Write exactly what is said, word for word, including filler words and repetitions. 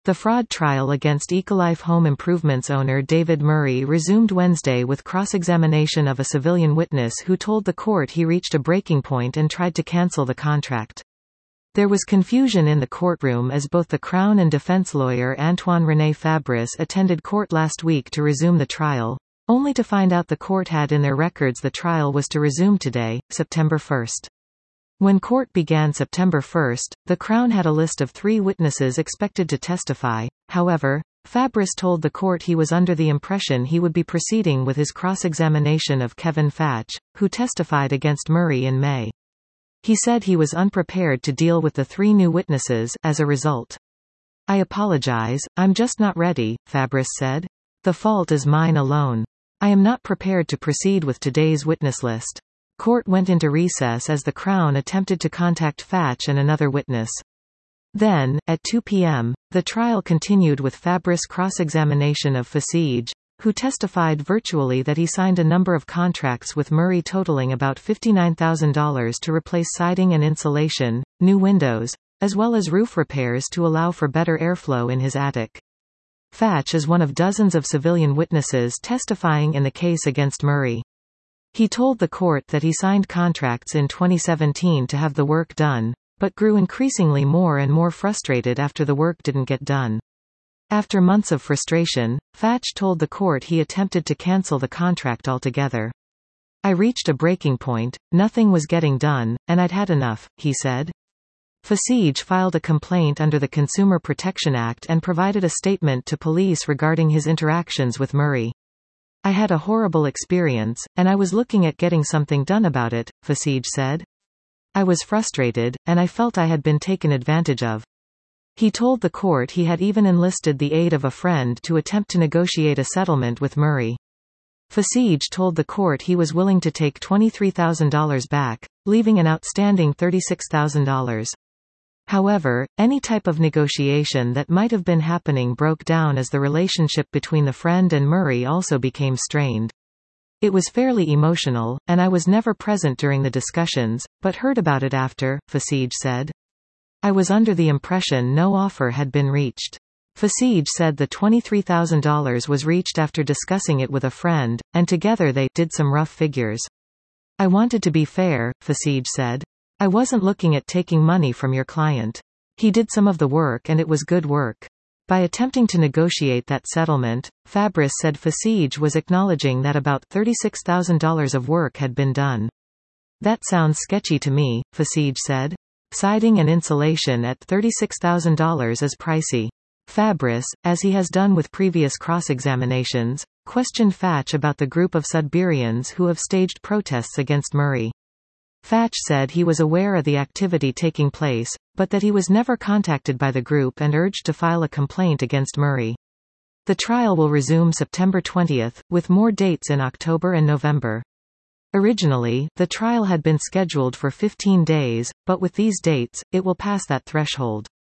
The fraud trial against Ecolife Home Improvements owner David Murray resumed Wednesday with cross-examination of a civilian witness who told the court he reached a breaking point and tried to cancel the contract. There was confusion in the courtroom as both the Crown and defense lawyer Antoine René Fabrice attended court last week to resume the trial, only to find out the court had in their records the trial was to resume today, September first. When court began September first, the Crown had a list of three witnesses expected to testify. However, Fabrice told the court he was under the impression he would be proceeding with his cross-examination of Kevin Fatch, who testified against Murray in May. He said he was unprepared to deal with the three new witnesses, as a result. "I apologize, I'm just not ready," Fabrice said. "The fault is mine alone. I am not prepared to proceed with today's witness list." Court went into recess as the Crown attempted to contact Fatch and another witness. Then, at two p m, the trial continued with Fabrice cross-examination of Fasige, who testified virtually that he signed a number of contracts with Murray totaling about fifty-nine thousand dollars to replace siding and insulation, new windows, as well as roof repairs to allow for better airflow in his attic. Fatch is one of dozens of civilian witnesses testifying in the case against Murray. He told the court that he signed contracts in twenty seventeen to have the work done, but grew increasingly more and more frustrated after the work didn't get done. After months of frustration, Fatch told the court he attempted to cancel the contract altogether. "I reached a breaking point, nothing was getting done, and I'd had enough," he said. Fasige filed a complaint under the Consumer Protection Act and provided a statement to police regarding his interactions with Murray. "I had a horrible experience, and I was looking at getting something done about it," Fasige said. "I was frustrated, and I felt I had been taken advantage of." He told the court he had even enlisted the aid of a friend to attempt to negotiate a settlement with Murray. Fasige told the court he was willing to take twenty-three thousand dollars back, leaving an outstanding thirty-six thousand dollars. However, any type of negotiation that might have been happening broke down as the relationship between the friend and Murray also became strained. "It was fairly emotional, and I was never present during the discussions, but heard about it after," Fasige said. "I was under the impression no offer had been reached." Fasige said the twenty-three thousand dollars was reached after discussing it with a friend, and together they did some rough figures. "I wanted to be fair," Fasige said. "I wasn't looking at taking money from your client. He did some of the work and it was good work." By attempting to negotiate that settlement, Fabrice said Fasige was acknowledging that about thirty-six thousand dollars of work had been done. "That sounds sketchy to me," Fasige said. "Siding and insulation at thirty-six thousand dollars is pricey." Fabrice, as he has done with previous cross-examinations, questioned Fatch about the group of Sudburyans who have staged protests against Murray. Fatch said he was aware of the activity taking place, but that he was never contacted by the group and urged to file a complaint against Murray. The trial will resume September twentieth, with more dates in October and November. Originally, the trial had been scheduled for fifteen days, but with these dates, it will pass that threshold.